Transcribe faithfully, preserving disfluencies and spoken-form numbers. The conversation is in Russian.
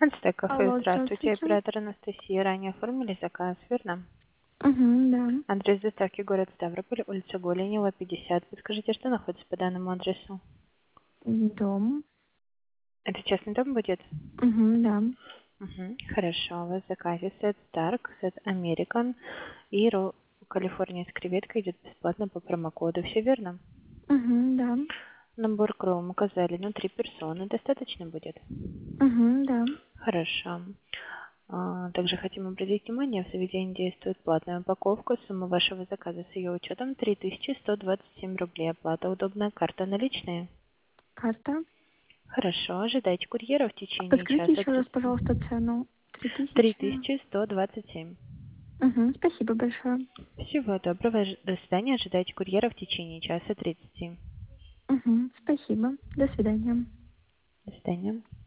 Альстек кафе, Алло, здравствуйте. здравствуйте. Оператор Анастасия. Ранее оформили заказ, верно? Угу, да. Адрес доставки город Ставрополь, улица Голенева, пятьдесят. Подскажите, что находится по данному адресу? Дом. Это частный дом будет? Угу, да. Угу. Хорошо. У вас в заказе сет Stark, сет American и Ро- Калифорния с креветкой идет бесплатно по промокоду. Все верно? Угу, да. Набор кром указали на три персоны. Достаточно будет? Угу, да. Хорошо. А, Также хотим обратить внимание, в заведении действует платная упаковка. Сумма вашего заказа с ее учетом три тысячи сто двадцать семь рублей. Оплата удобная, карта наличные. Карта. Хорошо, ожидайте курьера в течение Подскажите часа. еще раз, пожалуйста, цену. Три Три тысячи. тысячи сто двадцать семь. Угу, спасибо большое. Всего доброго. Ожи- До свидания. Ожидайте курьера в течение часа тридцати. Угу, спасибо. До свидания. До свидания.